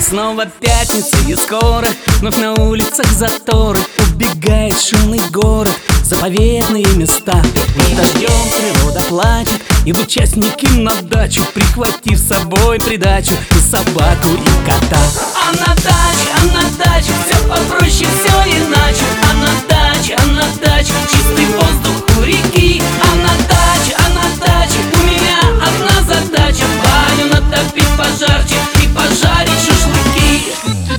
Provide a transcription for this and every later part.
Снова пятница и скоро вновь на улицах заторы. Убегает шумный город, заповедные места. Под дождем природа плачет, идут частники на дачу, прихватив с собой придачу и собаку, и кота. А на даче все попроще, все иначе. А на даче чистый воздух у реки. А на даче у меня одна задача: баню натопить пожарче и пожарить шашлыки.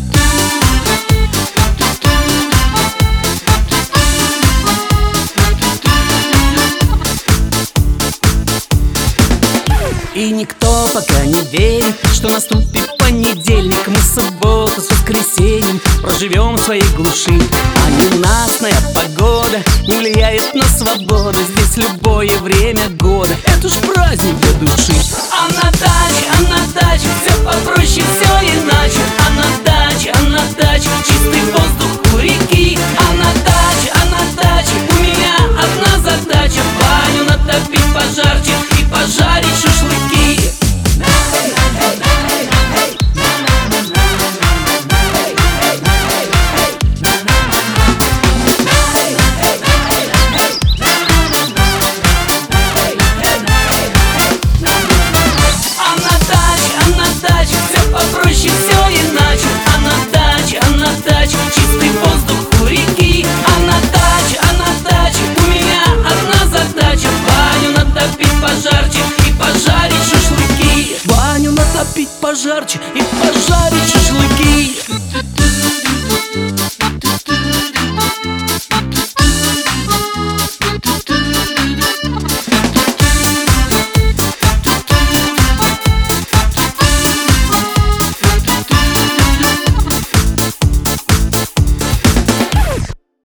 И никто пока не верит, что наступит понедельник. Мы субботу с воскресеньем проживем в своей глуши. А ненастная погода не влияет на свободу. Здесь любое время года — это ж праздник для души. А на